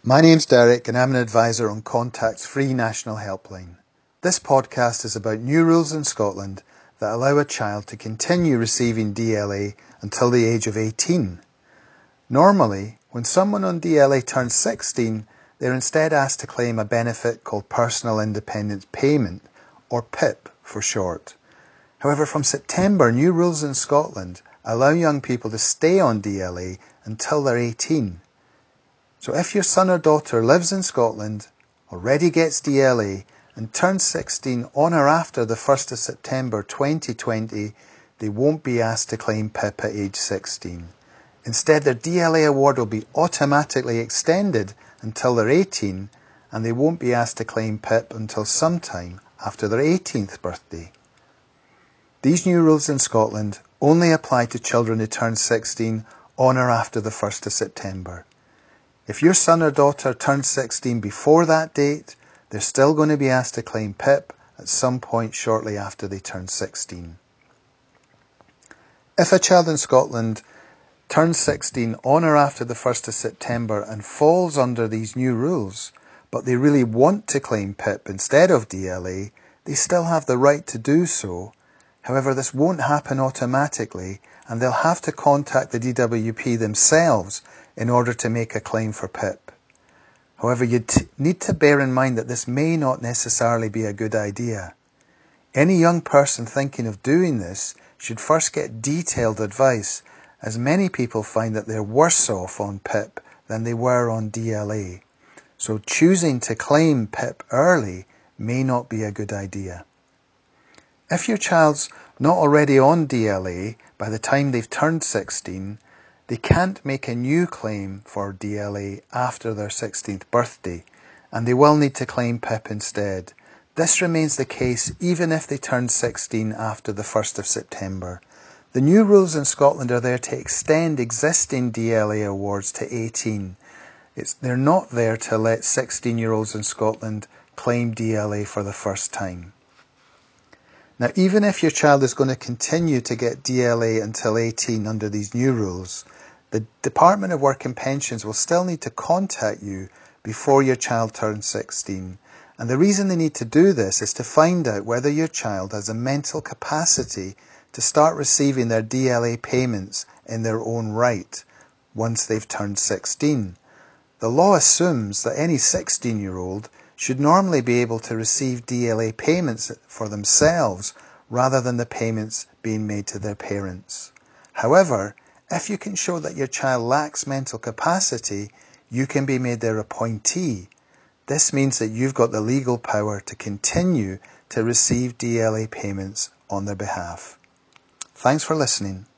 My name's Derek and I'm an advisor on Contact's free national helpline. This podcast is about new rules in Scotland that allow a child to continue receiving DLA until the age of 18. Normally, when someone on DLA turns 16, they're instead asked to claim a benefit called Personal Independence Payment, or PIP for short. However, from September, new rules in Scotland allow young people to stay on DLA until they're 18. So if your son or daughter lives in Scotland, already gets DLA, and turns 16 on or after the 1st of September 2020, they won't be asked to claim PIP at age 16. Instead, their DLA award will be automatically extended until they're 18, and they won't be asked to claim PIP until sometime after their 18th birthday. These new rules in Scotland only apply to children who turn 16 on or after the 1st of September. If your son or daughter turns 16 before that date, they're still going to be asked to claim PIP at some point shortly after they turn 16. If a child in Scotland turns 16 on or after the 1st of September and falls under these new rules, but they really want to claim PIP instead of DLA, they still have the right to do so. However, this won't happen automatically, and they'll have to contact the DWP themselves in order to make a claim for PIP. However, you need to bear in mind that this may not necessarily be a good idea. Any young person thinking of doing this should first get detailed advice, as many people find that they're worse off on PIP than they were on DLA. So choosing to claim PIP early may not be a good idea. If your child's not already on DLA by the time they've turned 16, they can't make a new claim for DLA after their 16th birthday, and they will need to claim PIP instead. This remains the case even if they turn 16 after the 1st of September. The new rules in Scotland are there to extend existing DLA awards to 18. They're not there to let 16-year-olds in Scotland claim DLA for the first time. Now, even if your child is going to continue to get DLA until 18 under these new rules, the Department of Work and Pensions will still need to contact you before your child turns 16. And the reason they need to do this is to find out whether your child has a mental capacity to start receiving their DLA payments in their own right once they've turned 16. The law assumes that any 16-year-old should normally be able to receive DLA payments for themselves rather than the payments being made to their parents. However, if you can show that your child lacks mental capacity, you can be made their appointee. This means that you've got the legal power to continue to receive DLA payments on their behalf. Thanks for listening.